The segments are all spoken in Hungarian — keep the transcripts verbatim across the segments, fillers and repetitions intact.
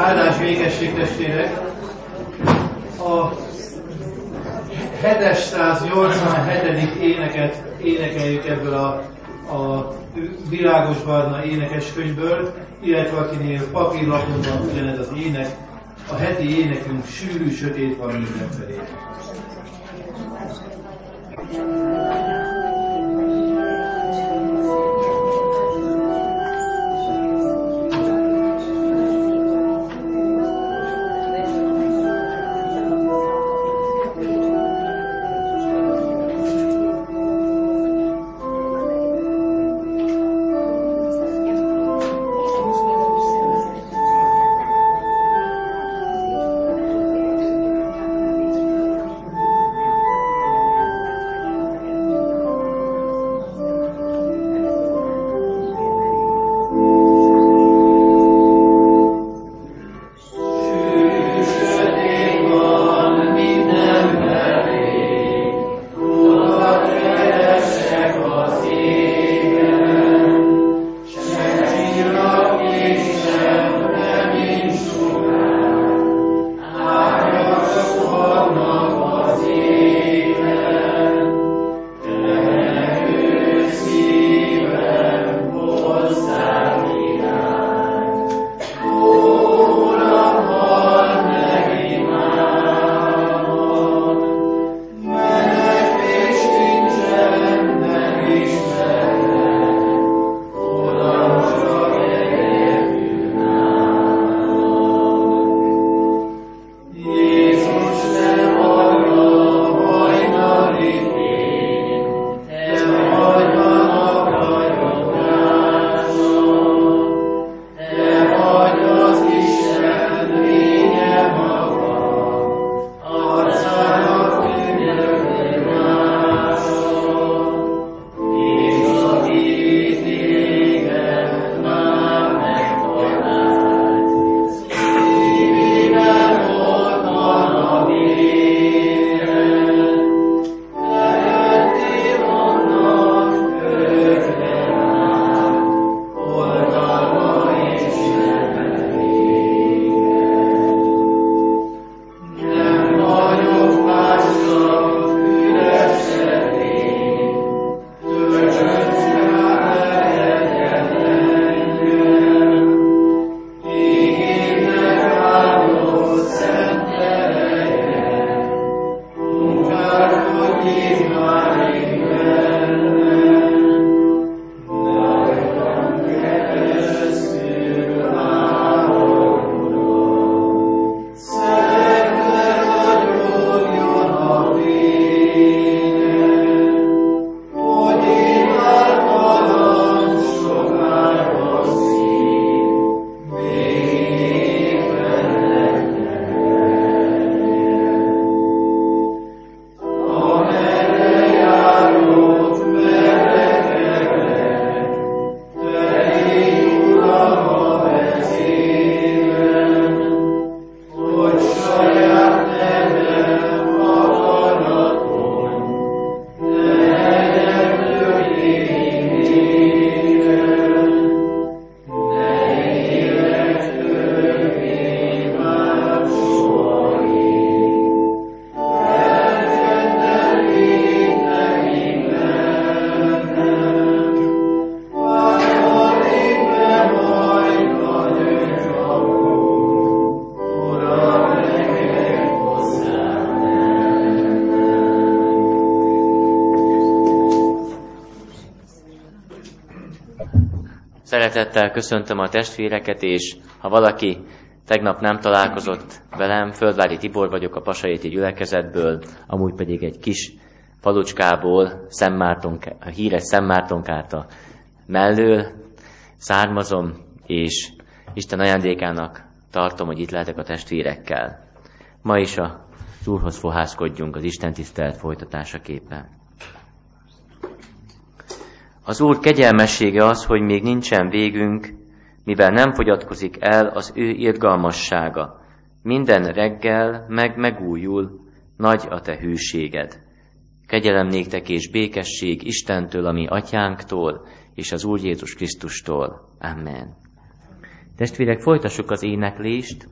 Áldás végesség, testvérek! A hetszáznyolcvanhetedik éneket énekeljük ebből a, a világosbarna énekeskönyvből, illetve akinél papírlapon van ugyanez az ének, a heti énekünk Sűrű sötét van mindenfelé. Szeretettel köszöntöm a testvéreket, és ha valaki tegnap nem találkozott velem, Földvári Tibor vagyok a Passaéti gyülekezetből, amúgy pedig egy kis falucskából, Szentmárton, a híres Szentmártonkárta mellől származom, és Isten ajándékának tartom, hogy itt lehetek a testvérekkel. Ma is a Úrhoz fohászkodjunk az Isten tisztelet folytatásaképpen. Az Úr kegyelmessége az, hogy még nincsen végünk, mivel nem fogyatkozik el az ő irgalmassága. Minden reggel meg megújul, nagy a te hűséged. Kegyelem néktek és békesség Istentől, a mi atyánktól, és az Úr Jézus Krisztustól. Amen. Testvérek, folytassuk az éneklést.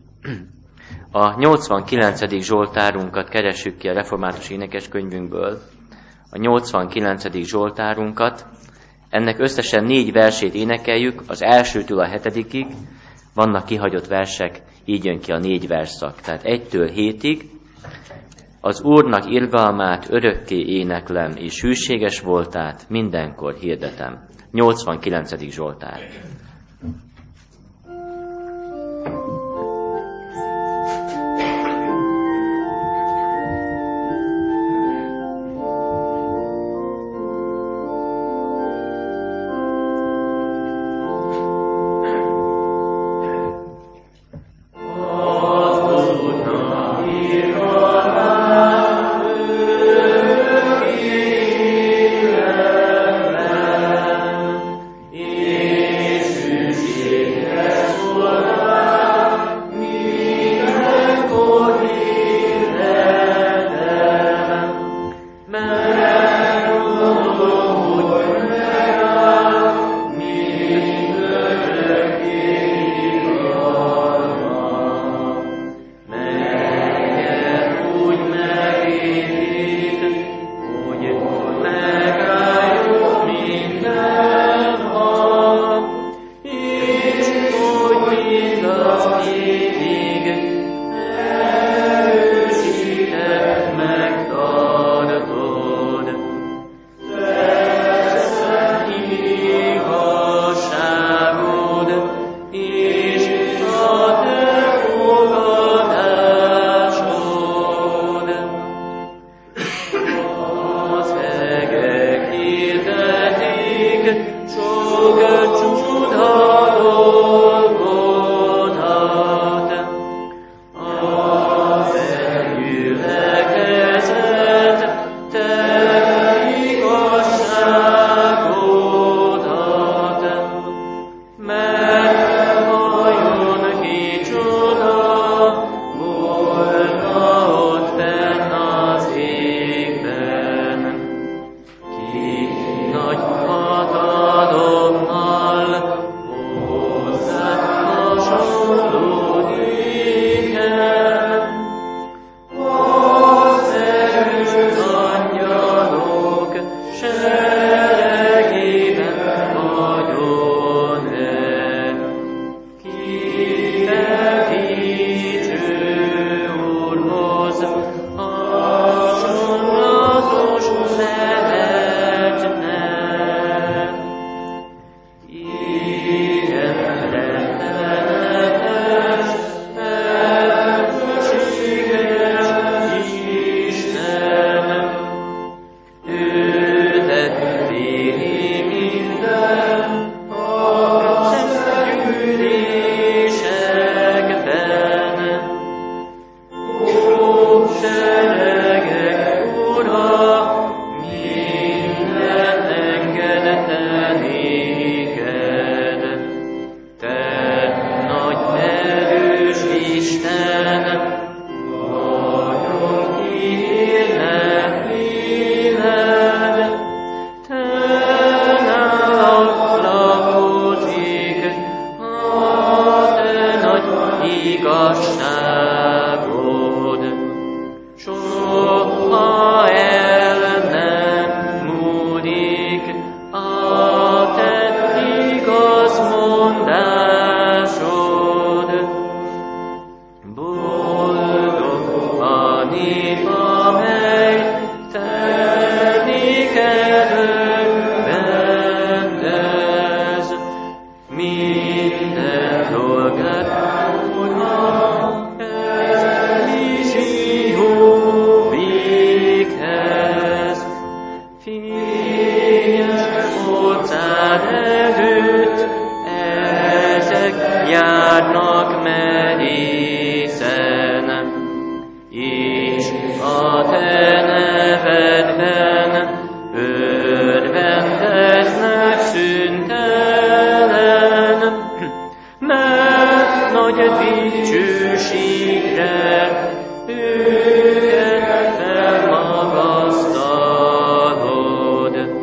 A nyolcvankilencedik Zsoltárunkat keressük ki a református énekeskönyvünkből. A nyolcvankilencedik Zsoltárunkat. Ennek összesen négy versét énekeljük, az elsőtől a hetedikig. Vannak kihagyott versek, így jön ki a négy versszak. Tehát egytől hétig. Az Úrnak irgalmát örökké éneklem, és hűséges voltát mindenkor hirdetem. nyolcvankilencedik Zsoltár.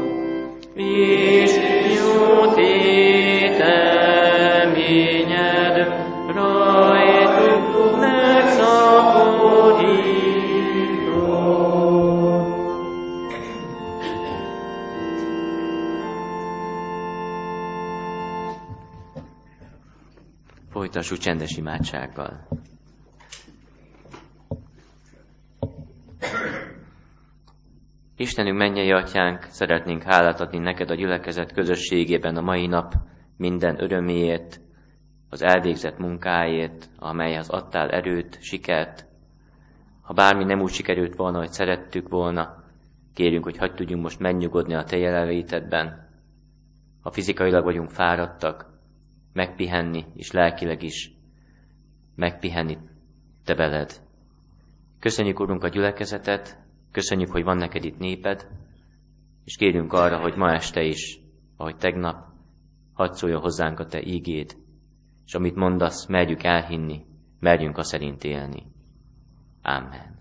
és jó téteményed Folytassuk csendes imádsággal. Istenünk, mennyei atyánk, szeretnénk hálát adni neked a gyülekezet közösségében a mai nap minden öröméért, az elvégzett munkáért, amelyhez adtál erőt, sikert. Ha bármi nem úgy sikerült volna, hogy szerettük volna, kérjünk, hogy hadd tudjunk most megnyugodni a te jelenlétedben. Ha fizikailag vagyunk fáradtak, megpihenni, és lelkileg is megpihenni te veled. Köszönjük, Urunk, a gyülekezetet, köszönjük, hogy van neked itt néped, és kérjünk arra, hogy ma este is, ahogy tegnap, hadd szóljon hozzánk a te ígéd, és amit mondasz, merjük elhinni, merjünk a szerint élni. Amen.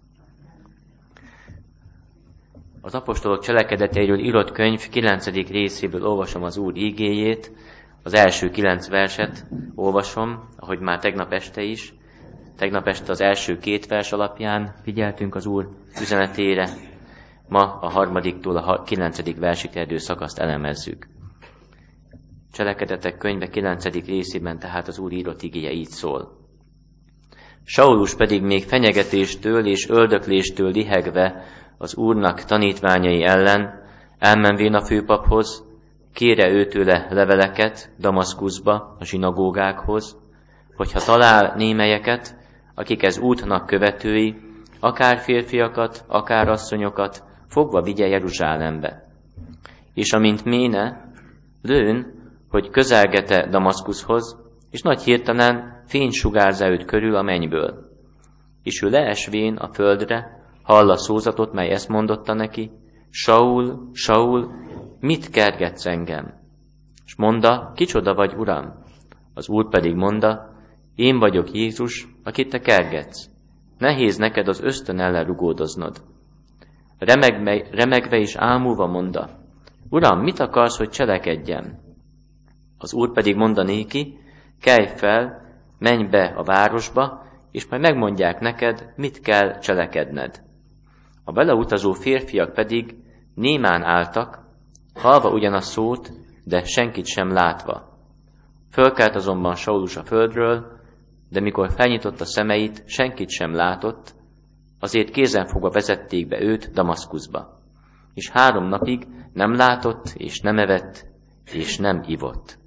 Az apostolok cselekedeteiről írott könyv kilencedik részéből olvasom az Úr ígéjét, az első kilenc verset olvasom, ahogy már tegnap este is. Tegnap este az első két vers alapján figyeltünk az Úr üzenetére, ma a harmadiktól a kilencedik versig terjedő szakaszt elemezzük. Cselekedetek könyve kilencedik részében tehát az Úr írott igéje így szól. Saulus pedig még fenyegetéstől és öldökléstől lihegve az Úrnak tanítványai ellen, elmenvén a főpaphoz, kére őtőle leveleket Damaszkuszba, a zsinagógákhoz, hogyha talál némelyeket, akik ez útnak követői, akár férfiakat, akár asszonyokat, fogva vigye Jeruzsálembe. És amint méne, lőn, hogy közelgete Damaszkuszhoz, és nagy hirtelen fény sugárzá őt körül a mennyből. És ő leesvén a földre, hall a szózatot, mely ezt mondotta neki, Saul, Saul, mit kergetsz engem? És mondta, kicsoda vagy, Uram? Az Úr pedig mondta, én vagyok Jézus, akit te kergetsz. Nehéz neked az ösztön ellen rugódoznod. Remegve, remegve és ámulva mondta, Uram, mit akarsz, hogy cselekedjem? Az Úr pedig mondta néki, kelj fel, menj be a városba, és majd megmondják neked, mit kell cselekedned. A beleutazó férfiak pedig némán álltak, hallva ugyan a szót, de senkit sem látva. Fölkelt azonban Saulus a földről, de mikor felnyitotta szemeit, senkit sem látott, azért kézenfogva vezették be őt Damaszkuszba. És három napig nem látott, és nem evett, és nem ivott.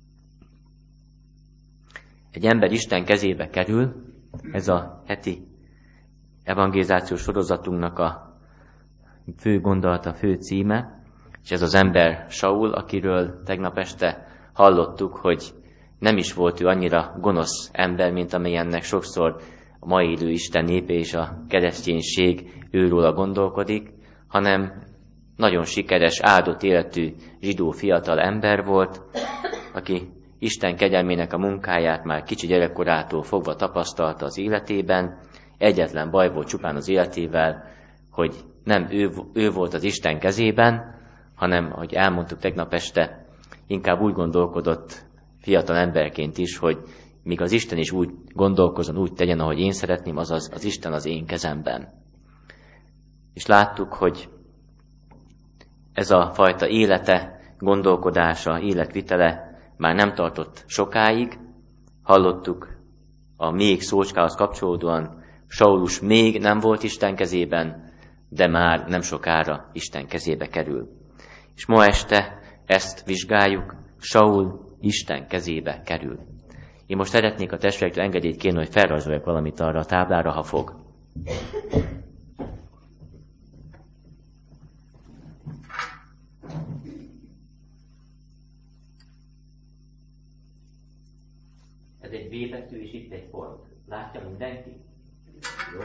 Egy ember Isten kezébe kerül, ez a heti evangelizációs sorozatunknak a fő gondolata, fő címe, és ez az ember Saul, akiről tegnap este hallottuk, hogy nem is volt ő annyira gonosz ember, mint amilyennek sokszor a mai élő Isten népe és a kereszténység őróla gondolkodik, hanem nagyon sikeres, áldott életű zsidó fiatal ember volt, aki Isten kegyelmének a munkáját már kicsi gyerekkorától fogva tapasztalta az életében. Egyetlen baj volt csupán az életével, hogy nem ő, ő volt az Isten kezében, hanem, ahogy elmondtuk tegnap este, inkább úgy gondolkodott fiatal emberként is, hogy míg az Isten is úgy gondolkozzon, úgy tegyen, ahogy én szeretném, azaz az Isten az én kezemben. És láttuk, hogy ez a fajta élete, gondolkodása, életvitele már nem tartott sokáig. Hallottuk a még szócskához kapcsolódóan, Saulus még nem volt Isten kezében, de már nem sokára Isten kezébe kerül. És ma este ezt vizsgáljuk, Saul Isten kezébe kerül. Én most szeretnék a testvérektől engedélyt kérni, hogy felrajzoljak valamit arra a táblára, ha fog. Ez egy V betű, és itt egy pont. Látja mindenki? Jó?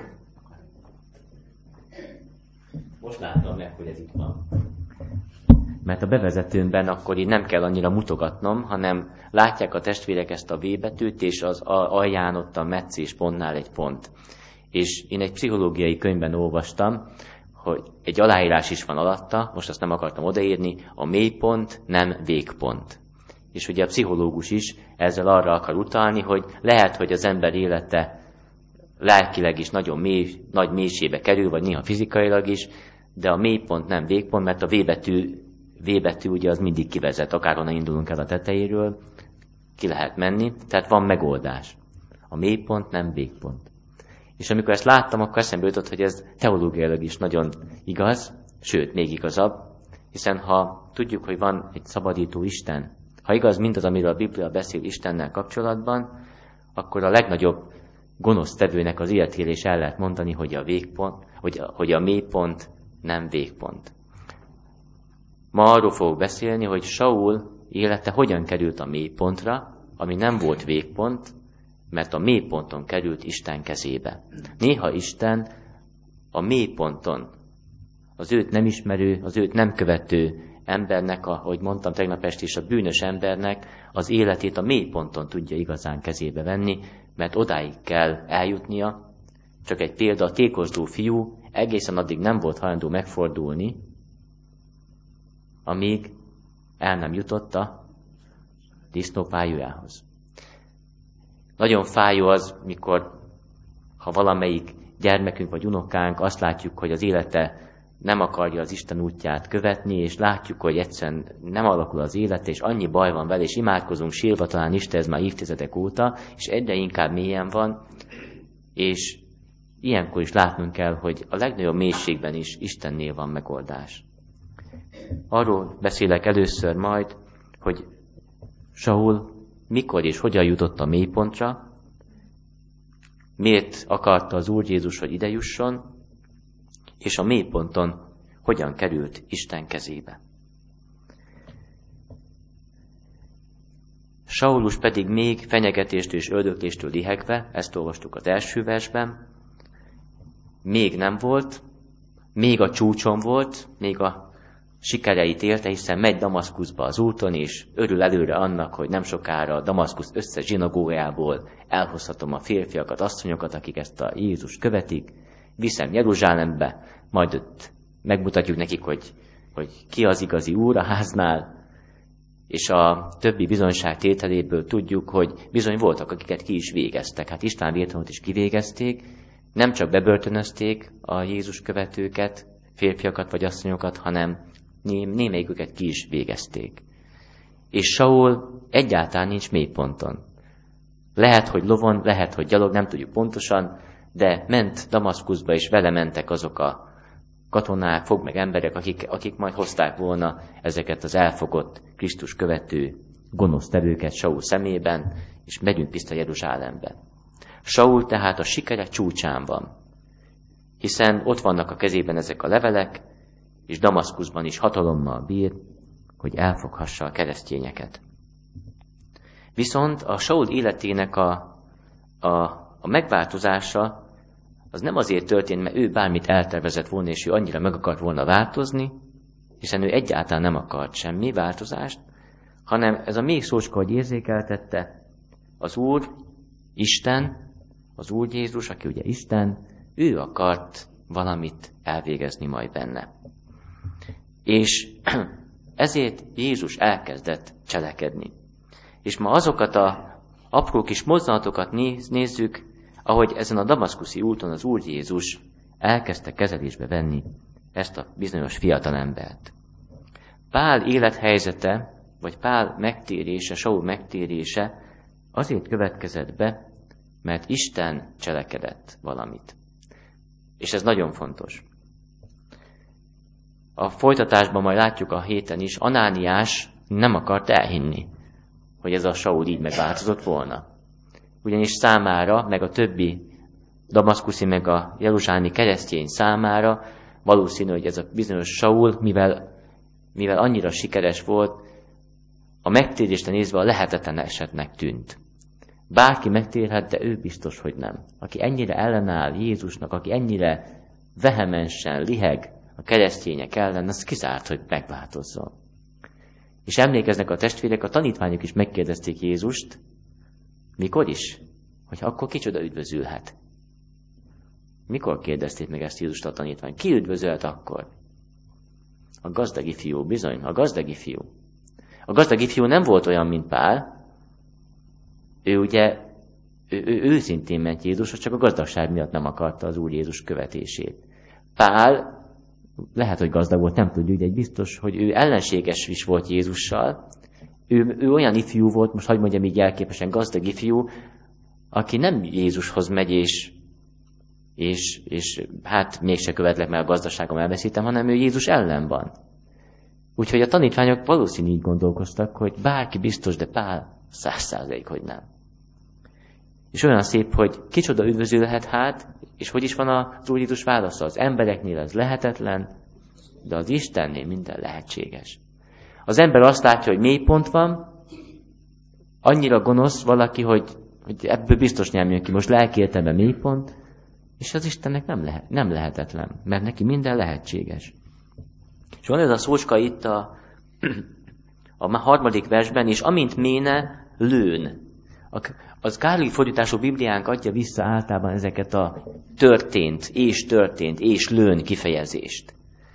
Most láttam meg, hogy ez itt van. Mert a bevezetőmben akkor így nem kell annyira mutogatnom, hanem látják a testvérek ezt a V betűt, és az alján ott a meccés pontnál egy pont. És én egy pszichológiai könyvben olvastam, hogy egy aláírás is van alatta, most azt nem akartam odaírni, a mélypont nem végpont. És ugye a pszichológus is ezzel arra akar utalni, hogy lehet, hogy az ember élete lelkileg is nagyon mély, nagy mélységbe kerül, vagy néha fizikailag is, de a mélypont nem végpont, mert a V betű, V betű ugye az mindig kivezet, akárhonnan indulunk el a tetejéről, ki lehet menni, tehát van megoldás. A mélypont nem végpont. És amikor ezt láttam, akkor eszembe jutott, hogy ez teológiailag is nagyon igaz, sőt, még igazabb, hiszen ha tudjuk, hogy van egy szabadító Isten, ha igaz mindaz, amiről a Biblia beszél Istennel kapcsolatban, akkor a legnagyobb gonosz tevőnek az életére is el lehet mondani, hogy a végpont, hogy a, hogy a mélypont nem végpont. Ma arról fogok beszélni, hogy Saul élete hogyan került a mélypontra, ami nem volt végpont, mert a mélyponton került Isten kezébe. Néha Isten a mélyponton, az őt nem ismerő, az őt nem követő embernek, ahogy mondtam tegnap este is, a bűnös embernek az életét a mélyponton tudja igazán kezébe venni, mert odáig kell eljutnia. Csak egy példa, a tékozló fiú egészen addig nem volt hajlandó megfordulni, amíg el nem jutott a disznópályához. Nagyon fájó az, mikor, ha valamelyik gyermekünk vagy unokánk azt látjuk, hogy az élete nem akarja az Isten útját követni, és látjuk, hogy egyszerűen nem alakul az élete, és annyi baj van vele, és imádkozunk sírva, talán Isten ez már évtizedek óta, és egyre inkább mélyen van, és ilyenkor is látnunk kell, hogy a legnagyobb mélységben is Istennél van megoldás. Arról beszélek először majd, hogy Saul mikor és hogyan jutott a mélypontra, miért akarta az Úr Jézus, hogy ide jusson, és a mélyponton hogyan került Isten kezébe. Saulus pedig még fenyegetéstől és öldökléstől lihegve, ezt olvastuk az első versben, még nem volt, még a csúcson volt, még a sikereit élte, hiszen megy Damaszkuszba az úton, és örül előre annak, hogy nem sokára Damaszkusz összes zsinagógájából elhozhatom a férfiakat, asszonyokat, akik ezt a Jézust követik, viszem Jeruzsálembe, majd ott megmutatjuk nekik, hogy, hogy ki az igazi úr a háznál, és a többi bizonyság tételéből tudjuk, hogy bizony voltak, akiket ki is végeztek. Hát István Vétanot is kivégezték, nem csak bebörtönözték a Jézus követőket, férfiakat vagy asszonyokat, hanem némelyiküket ki is végezték. És Saul egyáltalán nincs mélyponton. Lehet, hogy lovon, lehet, hogy gyalog, nem tudjuk pontosan, de ment Damaszkuszba, és vele mentek azok a katonák, fog meg emberek, akik, akik majd hozták volna ezeket az elfogott Krisztus követő gonosz tevőket Saul szemében, és megyünk vissza Jeruzsálembe. Saul tehát a sikere csúcsán van, hiszen ott vannak a kezében ezek a levelek, és Damaszkuszban is hatalommal bír, hogy elfoghassa a keresztényeket. Viszont a Saul életének a, a, a megváltozása az nem azért történt, mert ő bármit eltervezett volna, és ő annyira meg akart volna változni, hiszen ő egyáltalán nem akart semmi változást, hanem ez a mély szócska, hogy érzékeltette, az Úr, Isten, az Úr Jézus, aki ugye Isten, ő akart valamit elvégezni majd benne. És ezért Jézus elkezdett cselekedni. És ma azokat a apró kis mozzanatokat néz, nézzük, ahogy ezen a damaszkuszi úton az Úr Jézus elkezdte kezelésbe venni ezt a bizonyos fiatalembert. Pál élethelyzete, vagy Pál megtérése, Saul megtérése azért következett be, mert Isten cselekedett valamit. És ez nagyon fontos. A folytatásban majd látjuk a héten is, Anániás nem akart elhinni, hogy ez a Saul így megváltozott volna. Ugyanis számára, meg a többi damaszkuszi, meg a jeruzsálemi keresztény számára valószínű, hogy ez a bizonyos Saul, mivel, mivel annyira sikeres volt, a megtérésre nézve a lehetetlen esetnek tűnt. Bárki megtérhet, de ő biztos, hogy nem. Aki ennyire ellenáll Jézusnak, aki ennyire vehemensen liheg a keresztények ellen, az kizárt, hogy megváltozzon. És emlékeznek a testvérek, a tanítványok is megkérdezték Jézust, mikor is? Hogy akkor kicsoda üdvözülhet. Mikor kérdezték meg ezt Jézust a tanítvány? Ki üdvözölt akkor? A gazdagi fiú, bizony, a gazdagi fiú. A gazdagi fiú nem volt olyan, mint Pál. Ő ugye, ő, ő őszintén ment Jézushoz, csak a gazdagság miatt nem akarta az Úr Jézus követését. Pál lehet, hogy gazdag volt, nem tudjuk, de egy biztos, hogy ő ellenséges is volt Jézussal. Ő, ő olyan ifjú volt, most hadd mondjam így jelképesen, gazdag ifjú, aki nem Jézushoz megy, és, és, és hát mégse követlek, mert a gazdaságom elveszítem, hanem ő Jézus ellen van. Úgyhogy a tanítványok valószínűleg így gondolkoztak, hogy bárki biztos, de Pál száz százalék, hogy nem. És olyan szép, hogy kicsoda üdvözülhet hát, és hogy is van az Úr Jézus válasza? Az embereknél ez lehetetlen, de az Istennél minden lehetséges. Az ember azt látja, hogy mélypont van, annyira gonosz valaki, hogy, hogy ebből biztos nem jön ki, most lelki értelemben mélypont, és az Istennek nem, lehet, nem lehetetlen, mert neki minden lehetséges. És van ez a szócska itt a, a harmadik versben, és amint méne, lőn. Az Károly fordítású Bibliánk adja vissza általában ezeket a történt, és történt, és lőn kifejezést.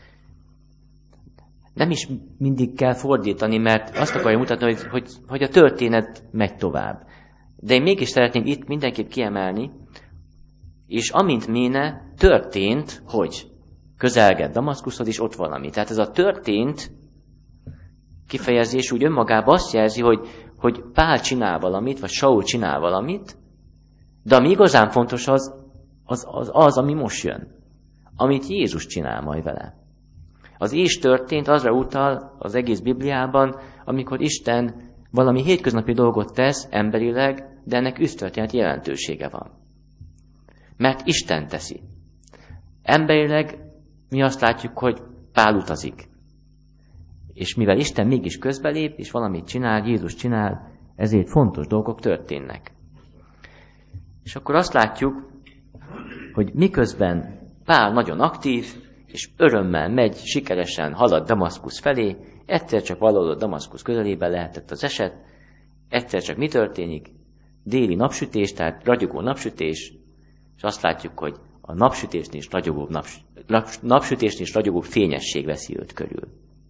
Nem is mindig kell fordítani, mert azt akarja mutatni, hogy, hogy, hogy a történet megy tovább. De én mégis szeretném itt mindenképp kiemelni, és amint méne, történt, hogy közelgett Damaszkuszhoz, és ott valami. Tehát ez a történt kifejezés úgy önmagában azt jelzi, hogy, hogy Pál csinál valamit, vagy Saul csinál valamit, de ami igazán fontos az, az, az, az, ami most jön. Amit Jézus csinál majd vele. Az és történt azra utal az egész Bibliában, amikor Isten valami hétköznapi dolgot tesz emberileg, de ennek üsztörténet jelentősége van. Mert Isten teszi. Emberileg mi azt látjuk, hogy Pál utazik. És mivel Isten mégis közbelép, és valamit csinál, Jézus csinál, ezért fontos dolgok történnek. És akkor azt látjuk, hogy miközben Pál nagyon aktív, és örömmel megy, sikeresen halad Damaszkusz felé, egyszer csak valahol Damaszkusz közelében lehetett az eset, egyszer csak mi történik? Déli napsütés, tehát ragyogó napsütés, és azt látjuk, hogy a napsütésnél is ragyogóbb, naps, napsütésnél is ragyogóbb fényesség veszi őt körül.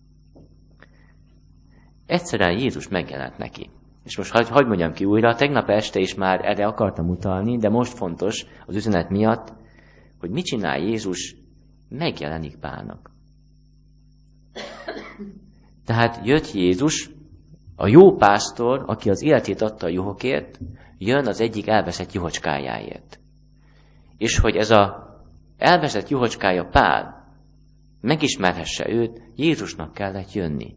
Egyszerűen Jézus megjelent neki. És most hagy, hagy mondjam ki újra, tegnap este is már erre akartam utalni, de most fontos az üzenet miatt, hogy mit csinál Jézus, megjelenik Pálnak. Tehát jött Jézus, a jó pásztor, aki az életét adta a juhokért, jön az egyik elveszett juhocskájáért. És hogy ez a elveszett juhocskája Pál megismerhesse őt, Jézusnak kellett jönni.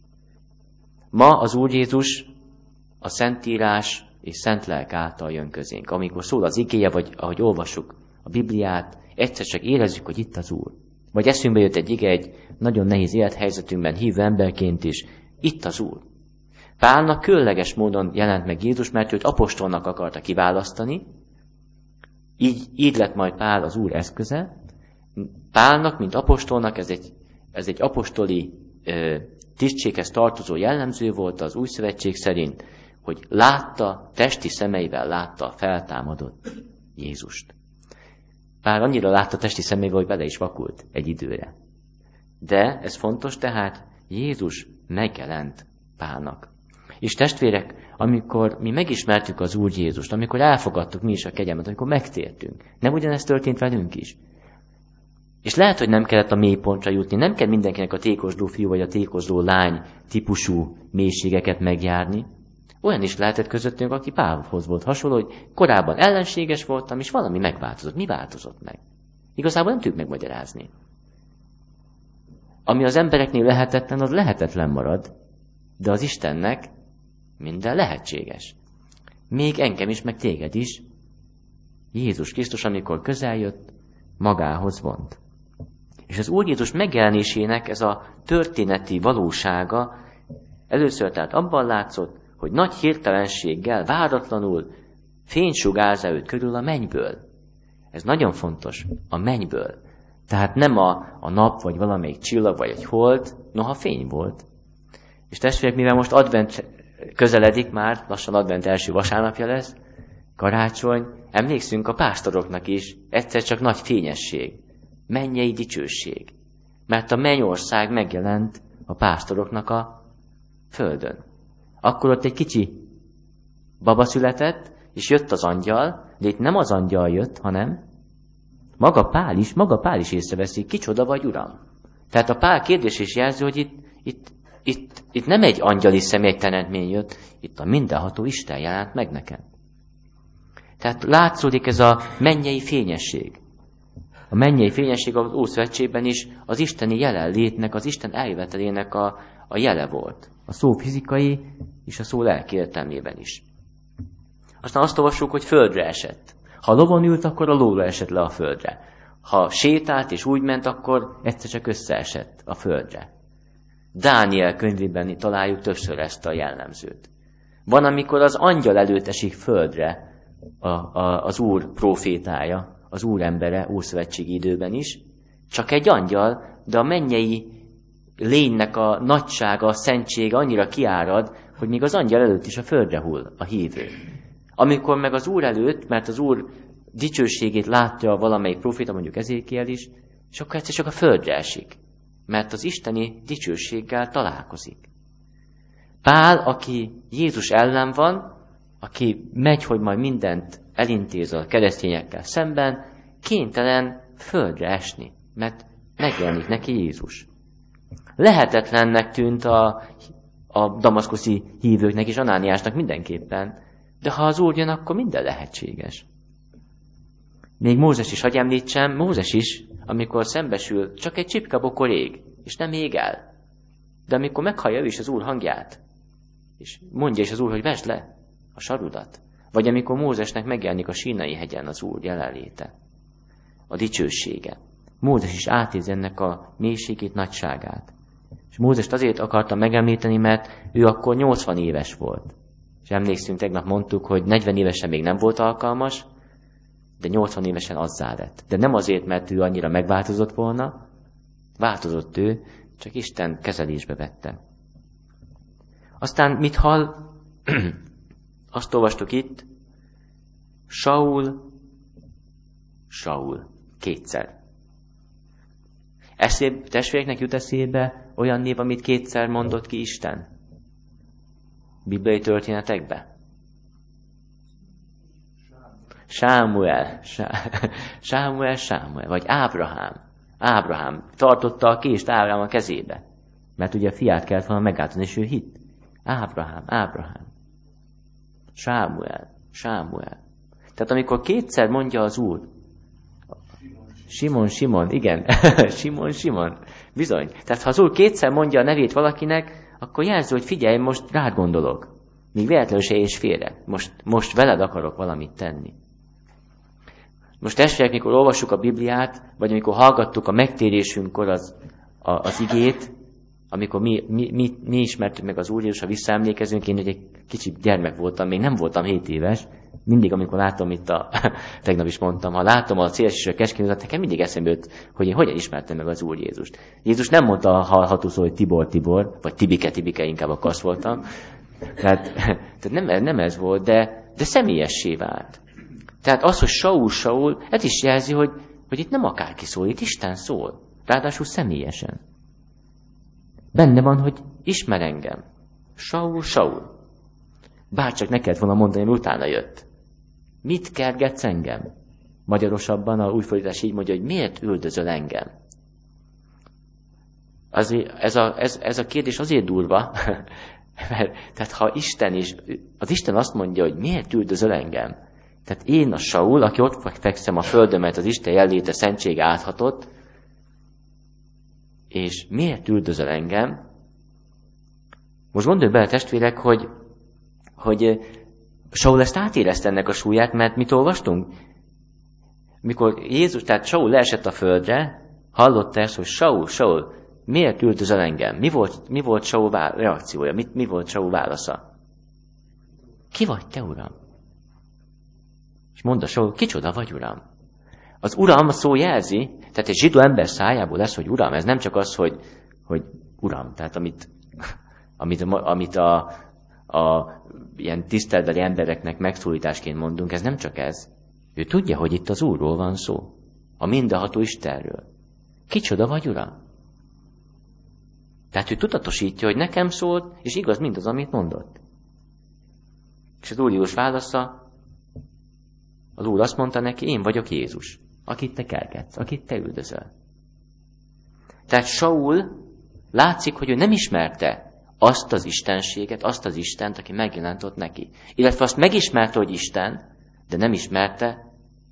Ma az Úr Jézus a Szentírás és Szent Lelk által jön közénk. Amikor szól az igéje, vagy ahogy olvassuk a Bibliát, egyszer csak érezzük, hogy itt az Úr. Vagy eszünkbe jött egy ige egy nagyon nehéz élethelyzetünkben hívő emberként is, itt az Úr. Pálnak különleges módon jelent meg Jézus, mert őt apostolnak akarta kiválasztani, így, így lett majd Pál az Úr eszköze. Pálnak, mint apostolnak, ez egy, ez egy apostoli ö, tisztséghez tartozó jellemző volt az új szövetség szerint, hogy látta, testi szemeivel látta a feltámadott Jézust. Pál annyira látta testi szemével, hogy bele is vakult egy időre. De ez fontos, tehát Jézus megjelent Pálnak. És testvérek, amikor mi megismertük az Úr Jézust, amikor elfogadtuk mi is a kegyelmet, amikor megtértünk, nem ugyanezt történt velünk is? És lehet, hogy nem kellett a mélypontra jutni, nem kell mindenkinek a tékozló fiú vagy a tékozló lány típusú mélységeket megjárni. Olyan is lehetett közöttünk, aki Pálhoz volt hasonló, hogy korábban ellenséges voltam, és valami megváltozott. Mi változott meg? Igazából nem tudjuk megmagyarázni. Ami az embereknél lehetetlen, az lehetetlen marad, de az Istennek minden lehetséges. Még engem is, meg téged is. Jézus Krisztus, amikor közeljött, magához vont. És az Úr Jézus megjelenésének ez a történeti valósága először tehát abban látszott, hogy nagy hirtelenséggel, váratlanul fénysugárza őt körül a mennyből. Ez nagyon fontos, a mennyből. Tehát nem a, a nap, vagy valamelyik csillag, vagy egy hold, noha fény volt. És testvérek, mivel most advent közeledik már, lassan advent első vasárnapja lesz, karácsony, emlékszünk a pásztoroknak is, egyszer csak nagy fényesség, mennyei dicsőség. Mert a mennyország megjelent a pásztoroknak a földön. Akkor ott egy kicsi baba született, és jött az angyal, de itt nem az angyal jött, hanem maga Pál is, maga Pál is észreveszi, kicsoda vagy, Uram. Tehát a Pál kérdés is jelzi, hogy itt, itt, itt, itt nem egy angyali személy, egy teremtmény jött, itt a mindenható Isten jelent meg nekem. Tehát látszódik ez a mennyei fényesség. A mennyei fényesség az Ószövetségben is az isteni jelenlétnek, az Isten eljövetelének a, a jele volt. A szó fizikai és a szó lelki értelmében is. Aztán azt olvassuk, hogy földre esett. Ha lovon ült, akkor a lóra esett le a földre. Ha sétált és úgy ment, akkor egyszer csak összeesett a földre. Dániel könyvében találjuk többször ezt a jellemzőt. Van, amikor az angyal előtt esik földre a, a, az Úr prófétája, az Úr embere ószövetségi időben is. Csak egy angyal, de a mennyei lénynek a nagysága, a szentsége annyira kiárad, hogy még az angyal előtt is a földre hull a hívő. Amikor meg az Úr előtt, mert az Úr dicsőségét látja valamelyik proféta, mondjuk Ezékiel is, és akkor egyszer csak a földre esik, mert az isteni dicsőséggel találkozik. Pál, aki Jézus ellen van, aki megy, hogy majd mindent elintéz a keresztényekkel szemben, kénytelen földre esni, mert megjelenik neki Jézus. Lehetetlennek tűnt a, a damaszkuszi hívőknek és Anániásnak mindenképpen, de ha az Úr jön, akkor minden lehetséges. Még Mózes is, hagyj említsem, Mózes is, amikor szembesül, csak egy csipkabokor ég, és nem ég el. De amikor meghallja ő is az Úr hangját, és mondja is az Úr, hogy vesd le a sarudat, vagy amikor Mózesnek megjelenik a Sínai hegyen az Úr jelenléte, a dicsősége. Mózes is átérzi ennek a mélységét, nagyságát. És Mózest azért akartam megemlíteni, mert ő akkor nyolcvan éves volt. És emlékszünk, tegnap mondtuk, hogy negyven évesen még nem volt alkalmas, de nyolcvan évesen azzá lett. De nem azért, mert ő annyira megváltozott volna, változott ő, csak Isten kezelésbe vette. Aztán mit hall? Azt olvastuk itt, Saul, Saul, kétszer. Eszéb, testvéreknek jut eszébe olyan név, amit kétszer mondott ki Isten? Bibliai történetekbe? Sámuel, Sámuel, Sámuel, vagy Ábrahám. Ábrahám tartotta a kést Ábrahám a kezébe. Mert ugye a fiát kellett volna megállítani, és ő hitt. Ábrahám, Ábrahám. Sámuel, Sámuel. Tehát amikor kétszer mondja az Úr, Simon, Simon, igen, Simon, Simon, bizony. Tehát ha az Úr kétszer mondja a nevét valakinek, akkor jelzi, hogy figyelj, most rád gondolok. Még véletlenül se és félre. Most, most veled akarok valamit tenni. Most testvérek, mikor olvassuk a Bibliát, vagy amikor hallgattuk a megtérésünkkor az, a, az igét, amikor mi, mi, mi, mi ismertük meg az Úr Jézus, ha visszaemlékezünk, én egy kicsit gyermek voltam, még nem voltam hét éves, mindig, amikor látom itt a, tegnap is mondtam, ha látom a Széles és a Kecskemétet, nekem mindig eszembe jött, hogy én hogyan ismertem meg az Úr Jézust. Jézus nem mondta a hallható szó, hogy Tibor, Tibor, vagy Tibike, Tibike, inkább a kasz voltam. Tehát, tehát nem, nem ez volt, de, de személyessé vált. Tehát az, hogy Saul, Saul, ez is jelzi, hogy, hogy itt nem akárki szól, itt Isten szól. Ráadásul személyesen. Benne van, hogy ismer engem. Saul, Saul. Bárcsak ne kellett volna mondani, hogy utána jött. Mit kergetsz engem? Magyarosabban a új fordítás így mondja, hogy miért üldözöl engem? Azért, ez, a, ez, ez a kérdés azért durva, mert tehát ha Isten is, az Isten azt mondja, hogy miért üldözöl engem? Tehát én a Saul, aki ott fekszem a földön, mert az Isten jelléte szentsége áthatott, és miért üldözöl engem? Most gondolj bele, testvérek, hogy, hogy Saul ezt átérezte ennek a súlyát, mert mit olvastunk? Mikor Jézus, tehát Saul leesett a földre, hallotta ezt, hogy Saul, Saul, miért üldözöl engem? Mi volt, mi volt Saul reakciója? Mi, mi volt Saul válasza? Ki vagy te, Uram? És mondta Saul, kicsoda vagy, Uram? Az Uram szó jelzi, tehát egy zsidó ember szájából lesz, hogy Uram, ez nem csak az, hogy, hogy Uram, tehát amit, amit, amit a, a ilyen tiszteletbeli embereknek megszólításként mondunk, ez nem csak ez. Ő tudja, hogy itt az Úrról van szó, a mindenható Istenről. Kicsoda vagy, Uram? Tehát ő tudatosítja, hogy nekem szólt, és igaz mindaz, amit mondott. És az Úr Jézus válasza, az Úr azt mondta neki, én vagyok Jézus, akit te kergetsz, akit te üldözöl. Tehát Saul látszik, hogy ő nem ismerte azt az istenséget, azt az Istent, aki megjelent ott neki. Illetve azt megismerte, hogy Isten, de nem ismerte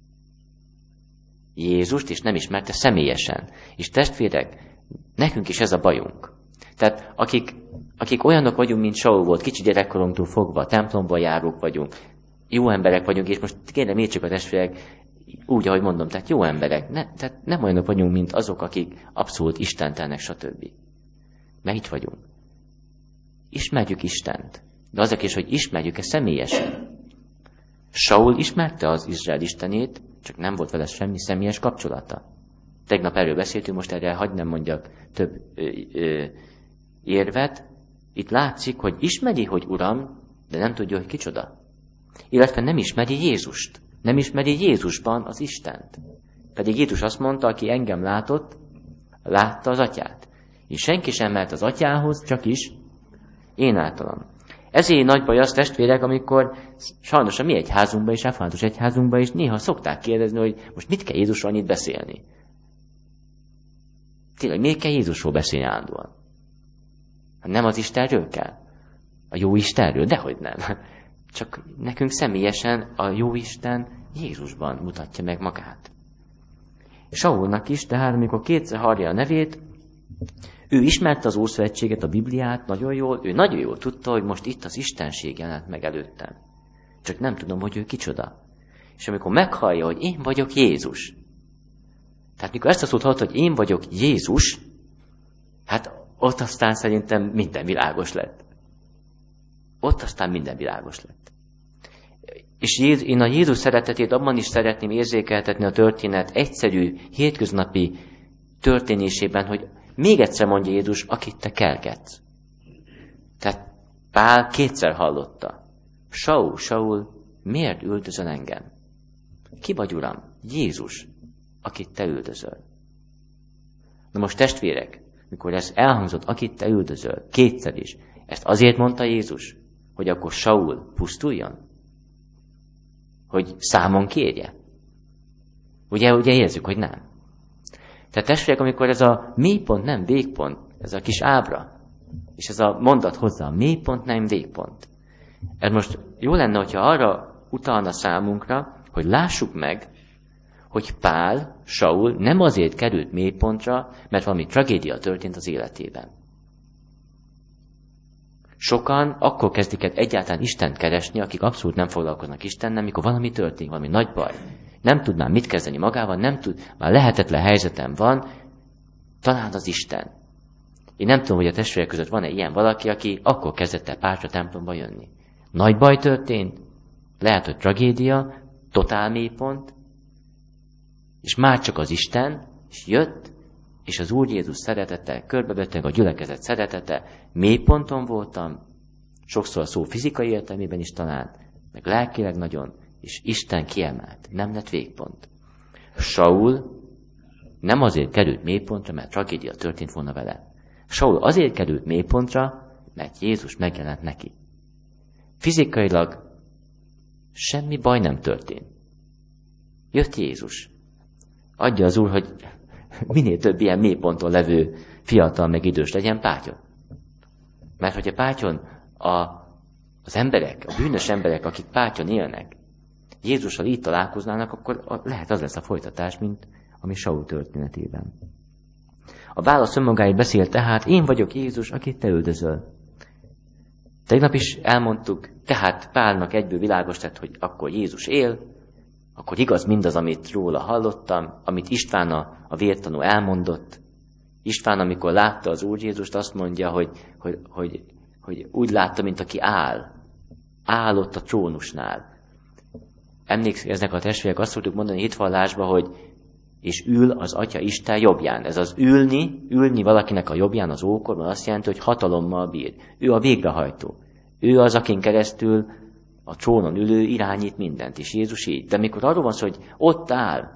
Jézust, és nem ismerte személyesen. És testvérek, nekünk is ez a bajunk. Tehát akik, akik olyanok vagyunk, mint Saul volt, kicsi gyerekkorunktól fogva, templomba járók vagyunk, jó emberek vagyunk, és most kérem, értsük a testvérek, úgy, ahogy mondom, tehát jó emberek, ne, tehát nem olyanok vagyunk, mint azok, akik abszolút istentelnek, stb. Mert itt vagyunk. Ismerjük Istent, de azok is, hogy ismerjük-e személyesen. Saul ismerte az Izrael istenét, csak nem volt vele semmi személyes kapcsolata. Tegnap erről beszéltünk, most erre hadd nem mondjak több ö, ö, érvet. Itt látszik, hogy ismeri, hogy Uram, de nem tudja, hogy kicsoda. Illetve nem ismeri Jézust. Nem ismeri Jézusban az Istent. Pedig Jézus azt mondta, aki engem látott, látta az atyát. És senki sem mehet az atyához, csak is én általam. Ezért nagy baj az, testvérek, amikor sajnos a mi egyházunkban és református egyházunkban is néha szokták kérdezni, hogy most mit kell Jézusról annyit beszélni. Tényleg, miért kell Jézusról beszélni állandóan? Nem az Istenről kell? A jó Istenről? Dehogy nem. Csak nekünk személyesen a jó Isten Jézusban mutatja meg magát. Saulnak is, tehát amikor kétszer hallja a nevét, ő ismerte az Ószövetséget, a Bibliát nagyon jól, ő nagyon jól tudta, hogy most itt az Istenség jelent meg előttem. Csak nem tudom, hogy ő kicsoda. És amikor meghallja, hogy én vagyok Jézus, tehát mikor ezt a szót hallott, hogy én vagyok Jézus, hát ott aztán szerintem minden világos lett. Ott aztán minden világos lett. És én a Jézus szeretetét abban is szeretném érzékeltetni a történet egyszerű, hétköznapi történésében, hogy még egyszer mondja Jézus, akit te kelgetsz. Tehát Pál kétszer hallotta. Saul, Saul, miért üldözöl engem? Ki vagy, Uram? Jézus, akit te üldözöl. Na most testvérek, mikor ez elhangzott, akit te üldözöl, kétszer is, ezt azért mondta Jézus, hogy akkor Saul pusztuljon? Hogy számon kérje? Ugye, ugye érzük, hogy nem. Tehát testvérek, amikor ez a mélypont nem végpont, ez a kis ábra, és ez a mondat hozzá, mélypont nem végpont. Ez most jó lenne, hogyha arra utalna számunkra, hogy lássuk meg, hogy Pál, Saul nem azért került mélypontra, mert valami tragédia történt az életében. Sokan akkor kezdik el egyáltalán Istent keresni, akik abszolút nem foglalkoznak Istennel, mikor valami történik, valami nagy baj. Nem tud már mit kezdeni magával, nem tud, már lehetetlen helyzetem van, talán az Isten. Én nem tudom, hogy a testvérek között van-e ilyen valaki, aki akkor kezdett el Pálra templomba jönni. Nagy baj történt, lehet, hogy tragédia, totál mélypont, és már csak az Isten, és jött, és az Úr Jézus szeretete, körbevette a gyülekezet szeretete, mélyponton voltam, sokszor a szó fizikai értelmében is talán, meg lelkileg nagyon, és Isten kiemelt, nem lett végpont. Saul nem azért került mélypontra, mert tragédia történt volna vele. Saul azért került mélypontra, mert Jézus megjelent neki. Fizikailag semmi baj nem történt. Jött Jézus. Adja az Úr, hogy minél több ilyen mélyponton levő fiatal meg idős legyen pátyon. Mert hogyha pátyon a, az emberek, a bűnös emberek, akik pátyon élnek, Jézussal így találkoznának, akkor lehet az lesz a folytatás, mint ami Saul történetében. A válasz önmagáért beszél tehát, én vagyok Jézus, akit te üldözöl. Tegnap is elmondtuk, tehát Pálnak egyből világos lett, hogy akkor Jézus él, akkor igaz mindaz, amit róla hallottam, amit István a, a vértanú elmondott. István, amikor látta az Úr Jézust, azt mondja, hogy, hogy, hogy, hogy úgy látta, mint aki áll. Áll ott a trónusnál. Emlékeznek a testvérek, azt szoktuk mondani hitvallásba, hogy és ül az Atya Isten jobbján. Ez az ülni, ülni valakinek a jobbján az ókorban azt jelenti, hogy hatalommal bír. Ő a végrehajtó. Ő az, akin keresztül a trónon ülő irányít mindent, és Jézus így. De mikor arról van szó, hogy ott áll,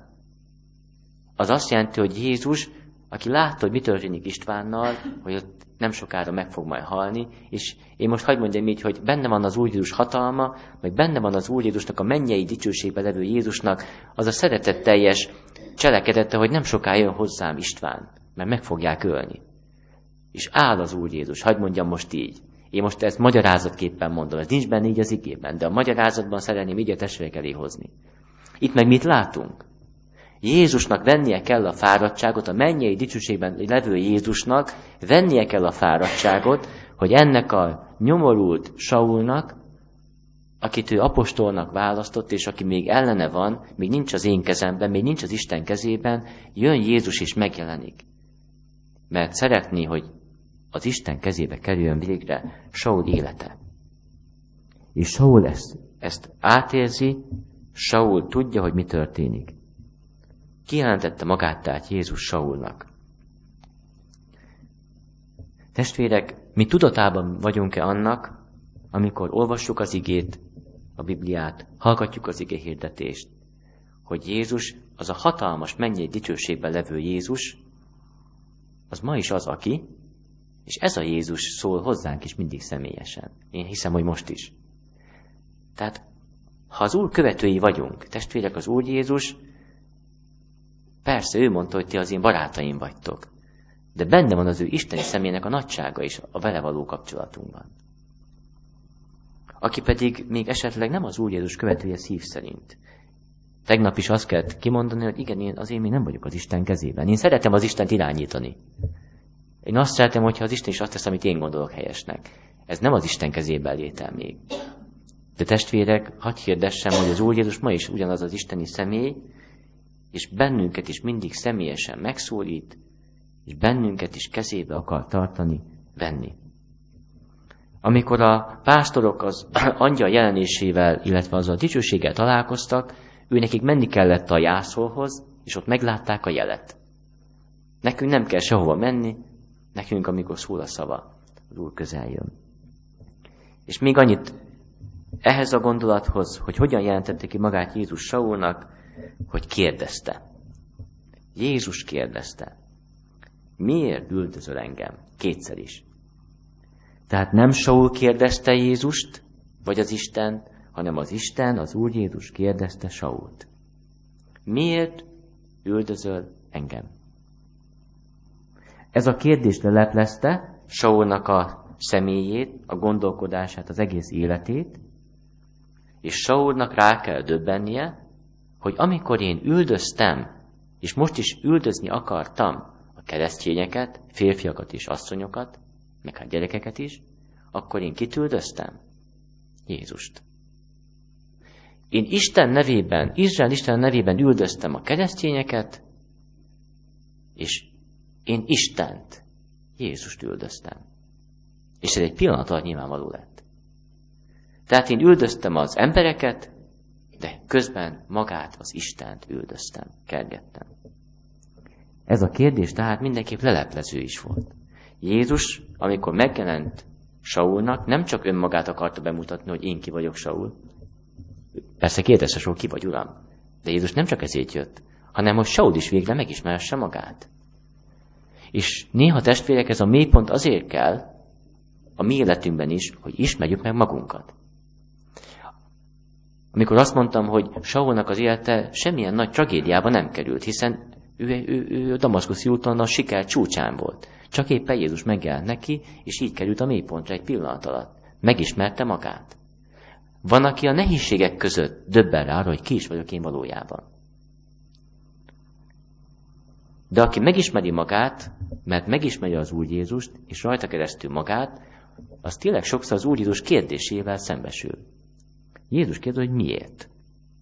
az azt jelenti, hogy Jézus, aki látta, hogy mi történik Istvánnal, hogy ott nem sokára meg fog majd halni, és én most hagyd mondjam így, hogy benne van az Úr Jézus hatalma, meg benne van az Úr Jézusnak a mennyei dicsőségben levő Jézusnak az a szeretetteljes cselekedete, hogy nem soká jön hozzám István, mert meg fogják ölni. És áll az Úr Jézus, hagyd mondjam most így. Én most ezt magyarázatképpen mondom, ez nincs benne így az igében, de a magyarázatban szeretném így a testvérek elé hozni. Itt meg mit látunk? Jézusnak vennie kell a fáradtságot, a mennyei dicsőségben levő Jézusnak vennie kell a fáradtságot, hogy ennek a nyomorult Saulnak, akit ő apostolnak választott, és aki még ellene van, még nincs az én kezemben, még nincs az Isten kezében, jön Jézus és megjelenik. Mert szeretné, hogy az Isten kezébe kerüljön végre Saul élete. És Saul ezt, ezt átérzi, Saul tudja, hogy mi történik. Kijelentette magát tehát Jézus Saulnak. Testvérek, mi tudatában vagyunk-e annak, amikor olvassuk az igét, a Bibliát, hallgatjuk az ige hirdetést, hogy Jézus, az a hatalmas mennyei dicsőségben levő Jézus, az ma is az, aki, és ez a Jézus szól hozzánk is mindig személyesen. Én hiszem, hogy most is. Tehát, ha az Úr követői vagyunk, testvérek, az Úr Jézus, persze ő mondta, hogy ti az én barátaim vagytok, de benne van az ő isteni személynek a nagysága is a vele való kapcsolatunkban. Aki pedig még esetleg nem az Úr Jézus követője szív szerint. Tegnap is azt kellett kimondani, hogy igen, én azért még nem vagyok az Isten kezében. Én szeretem az Istent irányítani. Én azt szeretem, hogyha az Isten is azt tesz, amit én gondolok helyesnek. Ez nem az Isten kezében létel még. De testvérek, hadd hirdessem, hogy az Úr Jézus ma is ugyanaz az isteni személy, és bennünket is mindig személyesen megszólít, és bennünket is kezébe akar tartani, venni. Amikor a pásztorok az angyal jelenésével, illetve az a dicsőséggel találkoztak, ő nekik menni kellett a jászolhoz, és ott meglátták a jelet. Nekünk nem kell sehova menni, nekünk, amikor szól a szava, az Úr közel jön. És még annyit ehhez a gondolathoz, hogy hogyan jelentette ki magát Jézus Saulnak, hogy kérdezte. Jézus kérdezte. Miért üldözöl engem? Kétszer is. Tehát nem Saul kérdezte Jézust, vagy az Isten, hanem az Isten, az Úr Jézus kérdezte Sault. Miért üldözöl engem? Ez a kérdés leleplezte Saulnak a személyét, a gondolkodását, az egész életét, és Saulnak rá kell döbbennie, hogy amikor én üldöztem, és most is üldözni akartam a keresztényeket, férfiakat és asszonyokat, meg hát gyerekeket is, akkor én kit üldöztem? Jézust. Én Isten nevében, Izrael Isten nevében üldöztem a keresztényeket, és én Istent, Jézust üldöztem. És ez egy pillanat alatt nyilvánvaló lett. Tehát én üldöztem az embereket, de közben magát, az Istent üldöztem, kergettem. Ez a kérdés tehát mindenképp leleplező is volt. Jézus, amikor megjelent Saulnak, nem csak önmagát akarta bemutatni, hogy én ki vagyok Saul. Persze kérdezte Saul, ki vagy, Uram? De Jézus nem csak ezért jött, hanem hogy Saul is végre megismeresse magát. És néha testvérek, ez a mélypont azért kell, a mi életünkben is, hogy ismerjük meg magunkat. Amikor azt mondtam, hogy Saulnak az élete semmilyen nagy tragédiába nem került, hiszen ő, ő, ő a Damaszkuszi úton a siker csúcsán volt. Csak éppen Jézus megjelent neki, és így került a mélypontra egy pillanat alatt. Megismerte magát. Van, aki a nehézségek között döbben rá, hogy ki is vagyok én valójában. De aki megismeri magát, mert megismeri az Úr Jézust, és rajta keresztül magát, az tényleg sokszor az Úr Jézus kérdésével szembesül. Jézus kérdezi, hogy miért?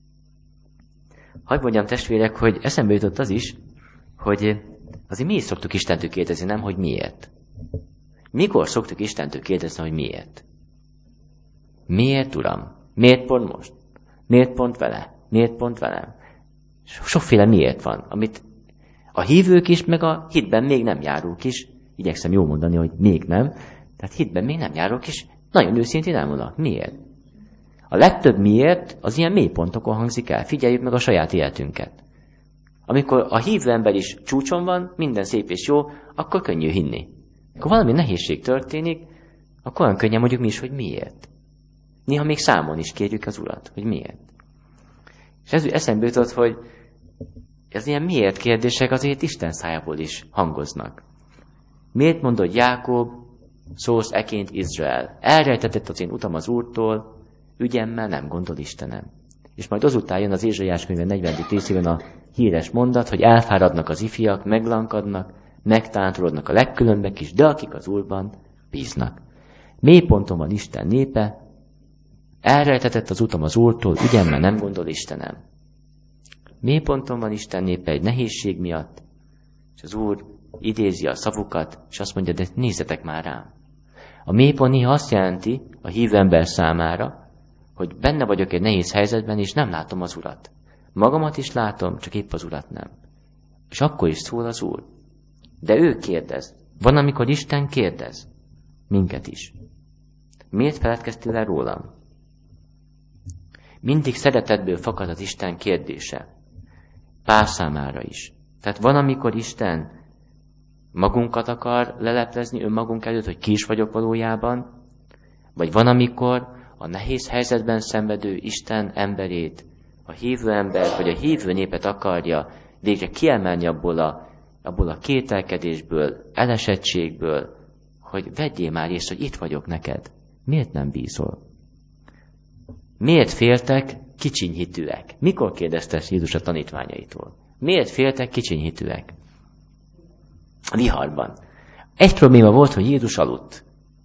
Hadd mondjam, testvérek, hogy eszembe jutott az is, hogy azért mi is szoktuk Istentől kérdezni, nem, hogy miért. Mikor szoktuk Istentől kérdezni, hogy miért? Miért, Uram? Miért pont most? Miért pont vele? Miért pont velem? Sokféle miért van, amit a hívők is, meg a hitben még nem járók is, igyekszem jól mondani, hogy még nem, tehát hitben még nem járók is, nagyon őszintén elmondanak. Miért? A legtöbb miért az ilyen mélypontokon hangzik el. Figyeljük meg a saját életünket. Amikor a hívő ember is csúcson van, minden szép és jó, akkor könnyű hinni. Akkor valami nehézség történik, akkor olyan könnyen mondjuk mi is, hogy miért. Néha még számon is kérjük az Urat, hogy miért. És ez eszembe jutott, hogy az ilyen miért kérdések azért Isten szájából is hangoznak. Miért mondod Jákob, szólsz eként Izrael. Elrejtetett az én utam az Úrtól, ügyemmel nem gondol Istenem. És majd azután jön az Ézsaiás könyve negyvenedik részében a híres mondat, hogy elfáradnak az ifjak, meglankadnak, megtántorodnak a legkülönbek is, de akik az Úrban bíznak. Mélyponton van Isten népe, elrejtetett az utam az Úrtól, ügyemmel nem gondol Istenem. Mélyponton van Isten népe egy nehézség miatt, és az Úr idézi a szavukat, és azt mondja, de nézzetek már rám. A mélypont néha azt jelenti a hívő ember számára, hogy benne vagyok egy nehéz helyzetben, és nem látom az Urat. Magamat is látom, csak épp az Urat nem. És akkor is szól az Úr. De ő kérdez. Van, amikor Isten kérdez. Minket is. Miért feledkeztél el rólam? Mindig szeretetből fakad az Isten kérdése. Pár számára is. Tehát van, amikor Isten magunkat akar leleplezni önmagunk előtt, hogy ki is vagyok valójában, vagy van, amikor a nehéz helyzetben szenvedő Isten emberét, a hívő ember, vagy a hívő népet akarja végre kiemelni abból a, abból a kételkedésből, elesettségből, hogy vegyél már észre, hogy itt vagyok neked. Miért nem bízol? Miért féltek kicsinyhitűek? Mikor kérdezte Jézus a tanítványaitól? Miért féltek kicsinyhitűek? A viharban. Egy probléma volt, hogy Jézus aludt.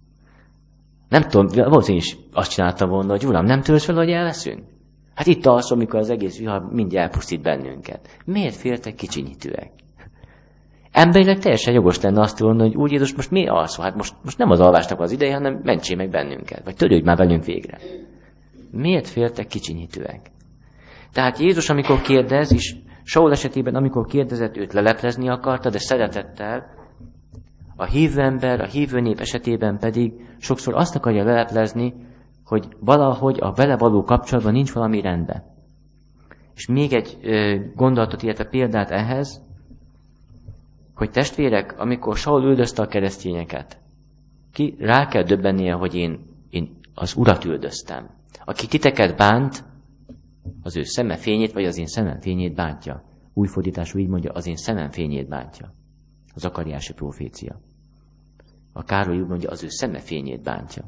Nem tudom, volt én is azt csináltam volna, hogy Uram, nem törsz fel, hogy elveszünk? Hát itt alszom, amikor az egész vihar mindjárt elpusztít bennünket. Miért féltek kicsinyhitűek? Emberileg teljesen jogos lenne azt mondani, hogy Úr Jézus, most miért alszol? Hát most, most nem az alvásnak az ideje, hanem mentsél meg bennünket. Vagy törődj már velünk végre. Miért féltek kicsinyhitűek? Tehát Jézus, amikor kérdez, és Saul esetében, amikor kérdezett, őt leleplezni akarta, de szeretettel, a hívő ember, a hívő nép esetében pedig sokszor azt akarja leleplezni, hogy valahogy a vele való kapcsolatban nincs valami rendben. És még egy ö, gondolatot, illetve példát ehhez, hogy testvérek, amikor Saul üldözte a keresztényeket, ki rá kell döbbennie, hogy én, én az Urat üldöztem. Aki titeket bánt, az ő szeme fényét, vagy az én szemem fényét bántja. Új fordítású így mondja, az én szemem fényét bántja. Az Zakariási profécia. A Károly úgy mondja, az ő szeme fényét bántja.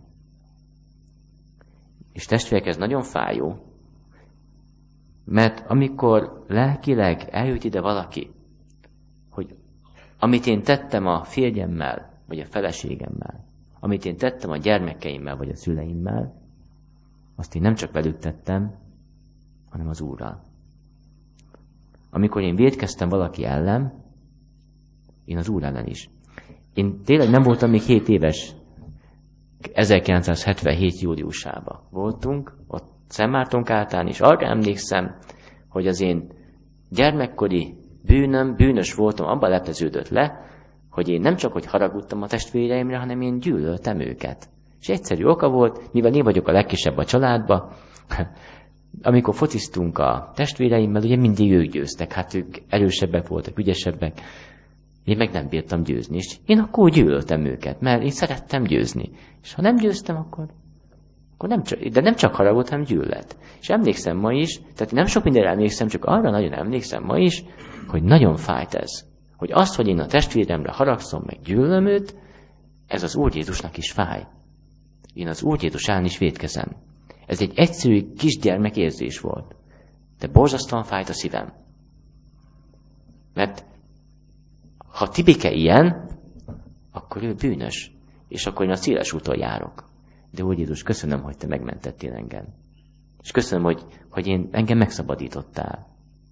És testvérek, ez nagyon fájó, mert amikor lelkileg eljut ide valaki, hogy amit én tettem a férjemmel, vagy a feleségemmel, amit én tettem a gyermekeimmel, vagy a szüleimmel, azt én nem csak velük tettem, hanem az Úrral. Amikor én vétkeztem valaki ellen, én az Úr ellen is. Én tényleg nem voltam még hét éves, ezerkilencszázhetvenhét júliusában voltunk, ott Szentmártonkártán, és arra emlékszem, hogy az én gyermekkori bűnöm, bűnös voltam, abban lepleződött le, hogy én nem csak hogy haragudtam a testvéreimre, hanem én gyűlöltem őket. És egyszerű oka volt, mivel én vagyok a legkisebb a családba, amikor fociztunk a testvéreimmel, ugye mindig ők győztek, hát ők erősebbek voltak, ügyesebbek, én meg nem bírtam győzni, és én akkor gyűlöltem őket, mert én szerettem győzni. És ha nem győztem, akkor, akkor nem csak, de nem csak haragott, hanem gyűlölet. És emlékszem ma is, tehát nem sok mindenre emlékszem, csak arra nagyon emlékszem ma is, hogy nagyon fájt ez. Hogy azt, hogy én a testvéremre haragszom, meg gyűlölöm őt, ez az Úr Jézusnak is fáj. Én az Úr Jézus ellen is vétkezem. Ez egy egyszerű kisgyermek érzés volt. De borzasztóan fájt a szívem. Mert ha Tibike ilyen, akkor ő bűnös. És akkor én a széles úton járok. De Úr Jézus, köszönöm, hogy te megmentettél engem. És köszönöm, hogy, hogy én, engem megszabadítottál.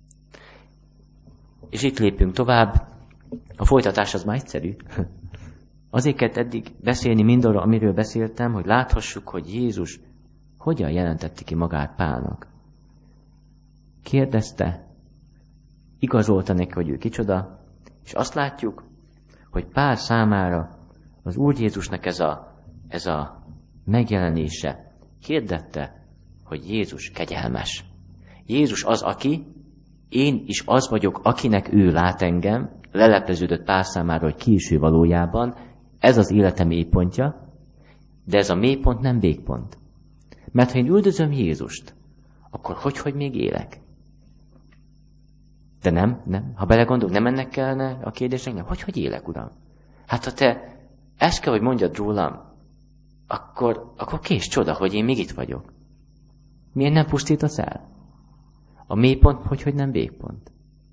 És itt lépünk tovább. A folytatás az már egyszerű. Azért kellett eddig beszélni mindarra, amiről beszéltem, hogy láthassuk, hogy Jézus hogyan jelentette ki magát Pálnak. Kérdezte, igazolta neki, hogy ő kicsoda, és azt látjuk, hogy Pál számára az Úr Jézusnak ez a, ez a megjelenése hirdette, hogy Jézus kegyelmes. Jézus az, aki, én is az vagyok, akinek ő lát engem, lelepleződött Pál számára, hogy ki is ő valójában, ez az életem mélypontja, de ez a mélypont nem végpont. Mert ha én üldözöm Jézust, akkor hogy, hogy még élek? De nem, nem. Ha belegondolok, nem ennek kellene a kérdésnek, nem. Hogy, hogy élek, Uram? Hát ha te ezt kell, hogy mondjad rólam, akkor, akkor kész csoda, hogy én még itt vagyok. Miért nem pusztítasz el? A mélypont, hogy, hogy nem végpont.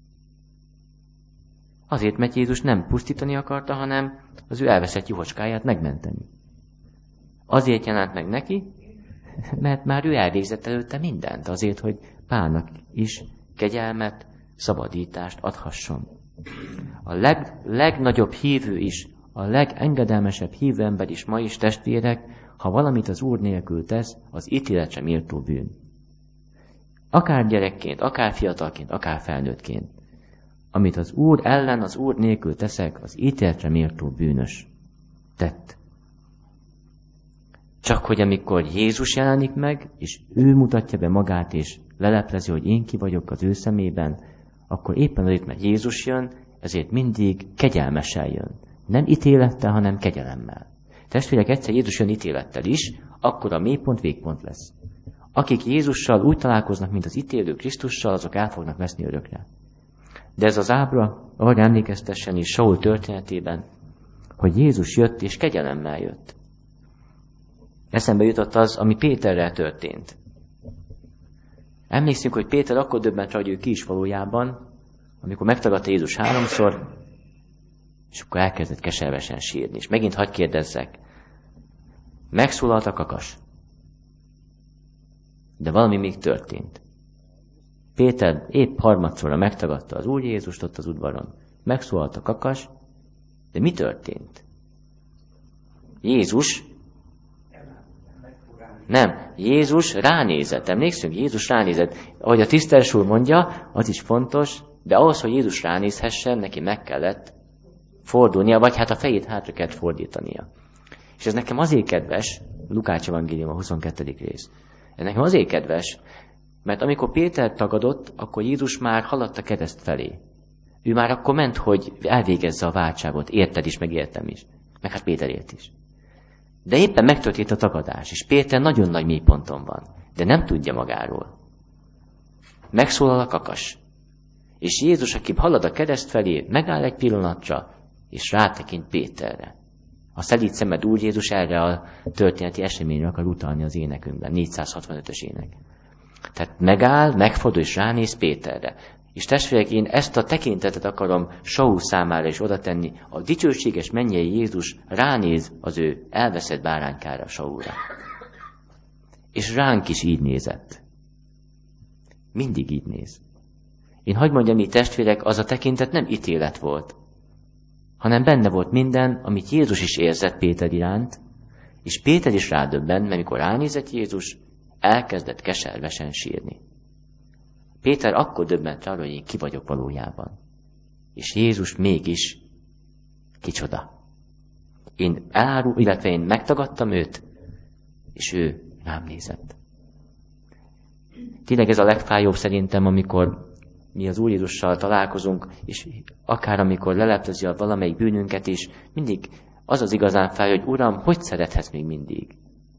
Azért, mert Jézus nem pusztítani akarta, hanem az ő elveszett juhocskáját megmenteni. Azért jelent meg neki, mert már ő elvégzett előtte mindent, azért, hogy Pálnak is kegyelmet, szabadítást adhasson. A leg, legnagyobb hívő is, a legengedelmesebb hívő ember is ma is, testvérek, ha valamit az Úr nélkül tesz, az ítéletre méltó bűn. Akár gyerekként, akár fiatalként, akár felnőttként. Amit az Úr ellen, az Úr nélkül teszek, az ítéletre méltó bűnös tett. Csak hogy amikor Jézus jelenik meg, és ő mutatja be magát, és leleplezi, hogy én ki vagyok az ő szemében, akkor éppen azért, mert Jézus jön, ezért mindig kegyelmesen jön. Nem ítélettel, hanem kegyelemmel. Testvérek, egyszer Jézus jön ítélettel is, akkor a mélypont végpont lesz. Akik Jézussal úgy találkoznak, mint az ítélő Krisztussal, azok el fognak veszni örökre. De ez az ábra arra emlékeztessen is Saul történetében, hogy Jézus jött és kegyelemmel jött. Eszembe jutott az, ami Péterrel történt. Emlékszünk, hogy Péter akkor döbbent rá, hogy ő ki is valójában, amikor megtagadta Jézus háromszor, és akkor elkezdett keservesen sírni. És megint hadd kérdezzek, megszólalt a kakas. De valami még történt. Péter épp harmadszorra megtagadta az Úr Jézust ott az udvaron. Megszólalt a kakas, de mi történt? Jézus, nem, Jézus ránézett. Emlékszünk? Jézus ránézett. Ahogy a tiszteles úr mondja, az is fontos, de ahhoz, hogy Jézus ránézhessen, neki meg kellett fordulnia, vagy hát a fejét hátra kellett fordítania. És ez nekem azért kedves, Lukács evangélium a huszonkettedik rész. Ez nekem azért kedves, mert amikor Péter tagadott, akkor Jézus már haladt a kereszt felé. Ő már akkor ment, hogy elvégezze a váltságot. Érted is, meg értem is. Meg hát Péter ért is. De éppen megtörtént a tagadás, és Péter nagyon nagy mélyponton van, de nem tudja magáról. Megszólal a kakas. És Jézus, aki halad a kereszt felé, megáll egy pillanatra, és rátekint Péterre. A szelíd szemed Úr Jézus erre a történeti eseményre akar utalni az énekünkben, négyszázhatvanötös ének. Tehát megáll, megfordul és ránéz Péterre. És testvérek, én ezt a tekintetet akarom Saul számára is oda tenni. A dicsőséges mennyei Jézus ránéz az ő elveszett báránykára, Saulra. És ránk is így nézett. Mindig így néz. Én hadd mondjam így, testvérek, az a tekintet nem ítélet volt, hanem benne volt minden, amit Jézus is érzett Péter iránt, és Péter is rádöbbent, mert mikor ránézett Jézus, elkezdett keservesen sírni. Péter akkor döbbent rá, hogy én ki vagyok valójában. És Jézus mégis kicsoda. Én elárul, illetve én megtagadtam őt, és ő rám nézett. Tényleg ez a legfájóbb szerintem, amikor mi az Úr Jézussal találkozunk, és akár amikor leleplezi a valamelyik bűnünket is, mindig az az igazán fáj, hogy Uram, hogy szerethetsz még mindig?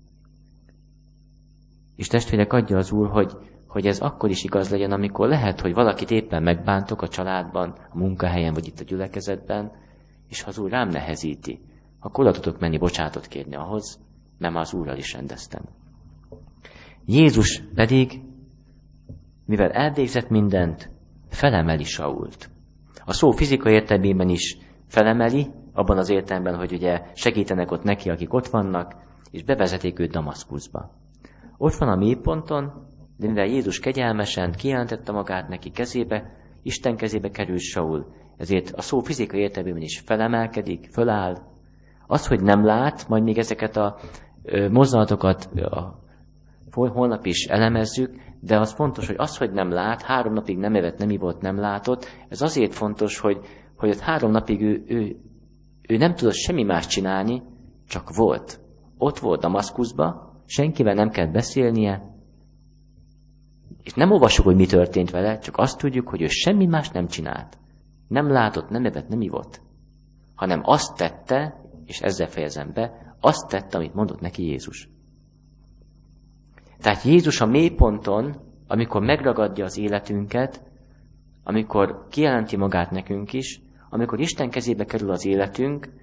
És testvérek, adja az Úr, hogy, hogy ez akkor is igaz legyen, amikor lehet, hogy valakit éppen megbántok a családban, a munkahelyen, vagy itt a gyülekezetben, és ha az Úr rám nehezíti, akkor oda tudok menni bocsánatot kérni ahhoz, mert már az Úrral is rendeztem. Jézus pedig, mivel elvégzett mindent, felemeli Sault. A szó fizikai értelmében is felemeli, abban az értelemben, hogy ugye segítenek ott neki, akik ott vannak, és bevezetik őt Damaszkuszba. Ott van a mélyponton, de mivel Jézus kegyelmesen kijelentette magát neki kezébe, Isten kezébe került Saul, ezért a szó fizikai értelmében is felemelkedik, föláll. Az, hogy nem lát, majd még ezeket a mozzanatokat a holnap is elemezzük, de az fontos, hogy az, hogy nem lát, három napig nem evett, nem ivott, nem látott, ez azért fontos, hogy, hogy ott három napig ő, ő, ő nem tudott semmi más csinálni, csak volt. Ott volt Damaszkuszba, senkivel nem kellett beszélnie, és nem olvassuk, hogy mi történt vele, csak azt tudjuk, hogy ő semmi más nem csinált. Nem látott, nem evett, nem ivott, hanem azt tette, és ezzel fejezem be, azt tette, amit mondott neki Jézus. Tehát Jézus a mélyponton, amikor megragadja az életünket, amikor kijelenti magát nekünk is, amikor Isten kezébe kerül az életünk,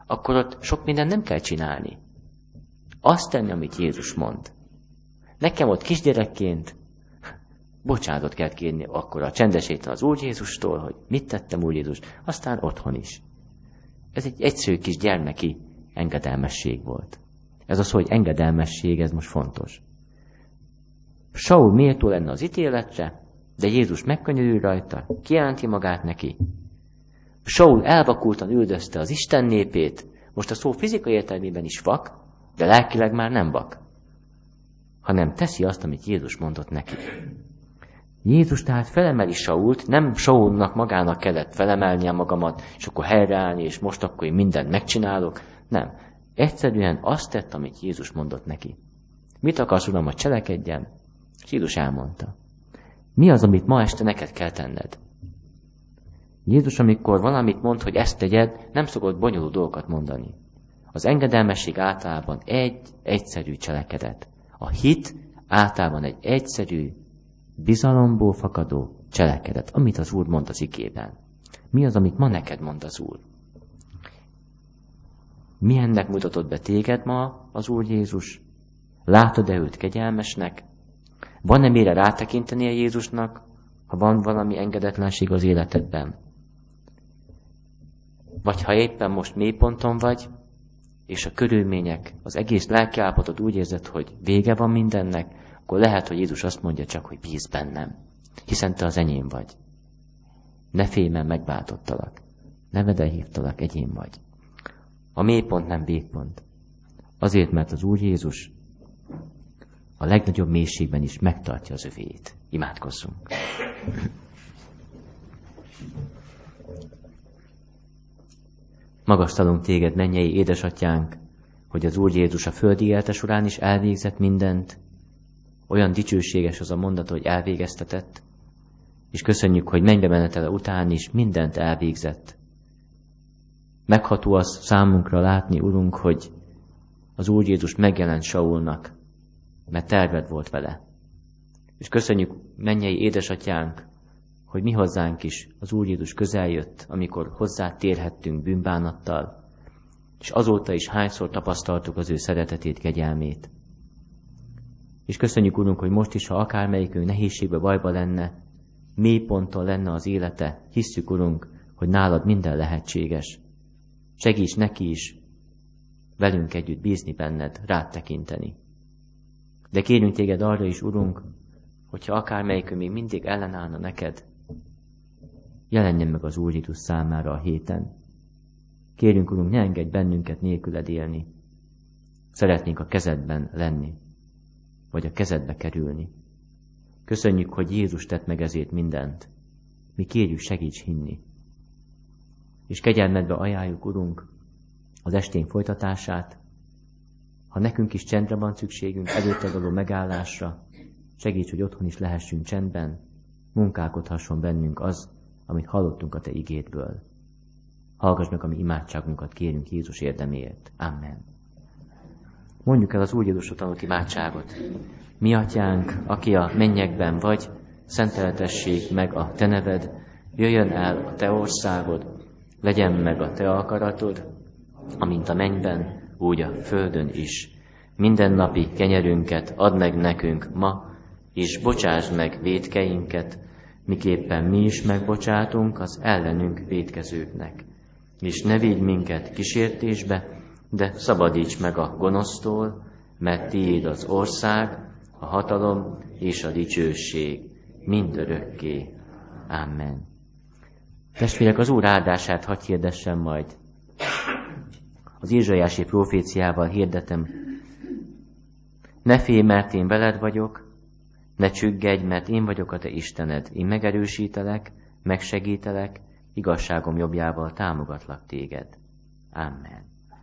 akkor ott sok mindent nem kell csinálni. Azt tenni, amit Jézus mond. Nekem ott kisgyerekként bocsánatot kell kérni akkor a csendeséten az Úr Jézustól, hogy mit tettem Úr Jézus, aztán otthon is. Ez egy egyszerű kis gyermeki engedelmesség volt. Ez az, hogy engedelmesség, ez most fontos. Saul méltó lenne az ítéletre, de Jézus megkönyörül rajta, kijelenti magát neki. Saul elvakultan üldözte az Isten népét, most a szó fizikai értelmében is vak, de lelkileg már nem vak, hanem teszi azt, amit Jézus mondott neki. Jézus tehát felemeli Sault, nem Saulnak magának kellett felemelnie magamat, és akkor helyreállni, és most akkor én mindent megcsinálok. Nem. Egyszerűen azt tett, amit Jézus mondott neki. Mit akarsz, Uram, hogy cselekedjen? És Jézus elmondta. Mi az, amit ma este neked kell tenned? Jézus, amikor valamit mond, hogy ezt tegyed, nem szokott bonyolult dolgokat mondani. Az engedelmesség általában egy egyszerű cselekedet. A hit általában egy egyszerű, bizalomból fakadó cselekedet, amit az Úr mond az igében. Mi az, amit ma neked mond az Úr? Milyennek mutatott be téged ma az Úr Jézus? Látod-e őt kegyelmesnek? Van-e mire rátekinteni a Jézusnak, ha van valami engedetlenség az életedben? Vagy ha éppen most mélyponton vagy, és a körülmények, az egész lelkiállapotod úgy érzed, hogy vége van mindennek, akkor lehet, hogy Jézus azt mondja csak, hogy bízz bennem, hiszen te az enyém vagy. Ne félj, mert megváltottalak. Nevedel hívtalak, egyén vagy. A mélypont nem végpont. Azért, mert az Úr Jézus a legnagyobb mélységben is megtartja az övéit. Imádkozzunk. Magasztalunk téged, mennyei édesatyánk, hogy az Úr Jézus a földi élete során is elvégzett mindent. Olyan dicsőséges az a mondat, hogy elvégeztetett, és köszönjük, hogy mennybe menetele után is mindent elvégzett. Megható az számunkra látni, Urunk, hogy az Úr Jézus megjelent Saulnak, mert terved volt vele. És köszönjük, mennyei édesatyánk, hogy mi hozzánk is az Úr Jézus közel jött, amikor hozzá térhettünk bűnbánattal, és azóta is hányszor tapasztaltuk az ő szeretetét, kegyelmét. És köszönjük, Urunk, hogy most is, ha akármelyikünk nehézségbe, bajba lenne, mély ponton lenne az élete, hisszük, Urunk, hogy nálad minden lehetséges. Segíts neki is velünk együtt bízni benned, rád tekinteni. De kérünk téged arra is, Urunk, hogyha akármelyikünk még mindig ellenállna neked, jelenjen meg az Úr Jézus számára a héten. Kérünk, Urunk, ne engedj bennünket nélküled élni. Szeretnénk a kezedben lenni, vagy a kezedbe kerülni. Köszönjük, hogy Jézus tett meg ezért mindent. Mi kérjük, segíts hinni. És kegyelmedbe ajánljuk, Urunk, az estén folytatását. Ha nekünk is csendre van szükségünk, előtted való megállásra, segíts, hogy otthon is lehessünk csendben, munkálkodhasson bennünk az, amit hallottunk a te igédből. Hallgass meg a mi imádságunkat, kérünk Jézus érdeméért. Amen. Mondjuk el az Úr Jézusra tanult imádságot. Mi atyánk, aki a mennyekben vagy, szenteltessék meg a te neved, jöjjön el a te országod, legyen meg a te akaratod, amint a mennyben, úgy a földön is. Mindennapi kenyerünket add meg nekünk ma, és bocsásd meg vétkeinket, miképpen mi is megbocsátunk az ellenünk vétkezőknek. És ne vigy minket kísértésbe, de szabadíts meg a gonosztól, mert tiéd az ország, a hatalom és a dicsőség mindörökké. Amen. Testvérek, az Úr áldását hadd hirdessem majd. Az Ézsaiási proféciával hirdetem. Ne félj, mert én veled vagyok, ne csüggedj, mert én vagyok a te Istened. Én megerősítelek, megsegítelek, igazságom jobbjával támogatlak téged. Amen.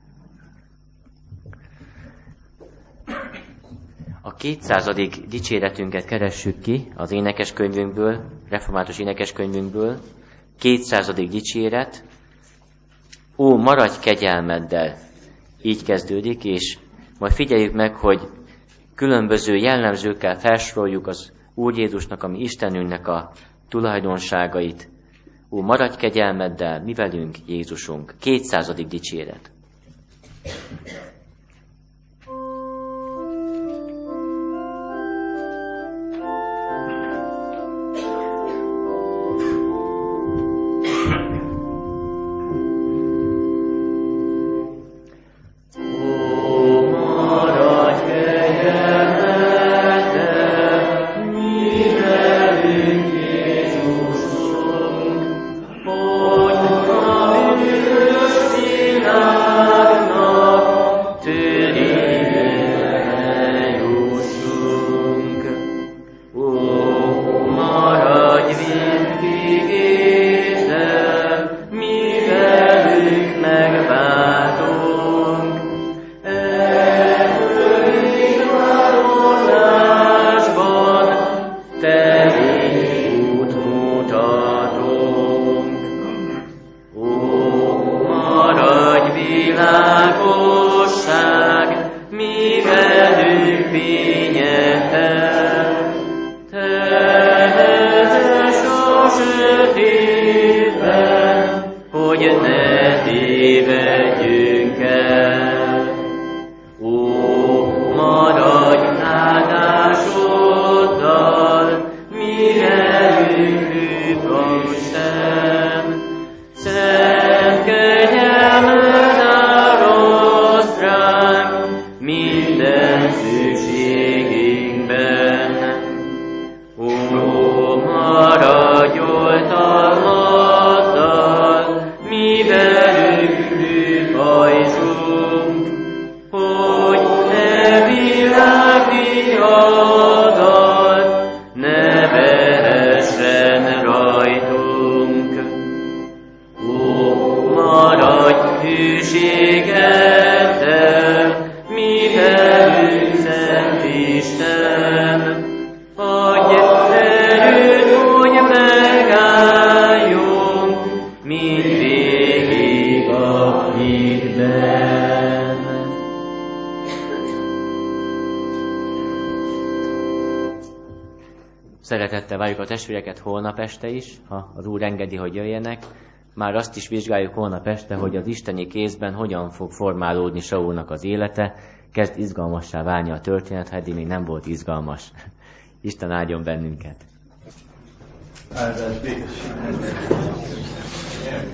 A kétszázadik dicséretünket keressük ki az énekeskönyvünkből, református énekeskönyvünkből. kétszázadik dicséret. Ó, maradj kegyelmeddel! Így kezdődik, és majd figyeljük meg, hogy különböző jellemzőkkel felsoroljuk az Úr Jézusnak, a mi Istenünknek a tulajdonságait. Ó, maradj kegyelmeddel, mi velünk, Jézusunk. kétszázadik dicséret. hogy ne tévedjünk el. Ó, maradj áldásoddal, mi velünk, Isten, szent kegyelmed áraszt ránk minden szükségünkben. Ó, maradj oltalmaddal, mi velünk hajtsunk, hogy ne világdiadat ne vehessen rajtunk. Ó, maradj hűségeddel, mi velünk, Szent Isten, adj erőt, hogy megálljunk mindvégig a hitben. Szeretettel várjuk a testvéreket holnap este is, ha az Úr engedi, hogy jöjjenek. Már azt is vizsgáljuk holnap este, hogy az isteni kézben hogyan fog formálódni Saulnak az élete. Kezd izgalmassá válni a történet, ha eddig még nem volt izgalmas. Isten áldjon bennünket! Áldás békesség!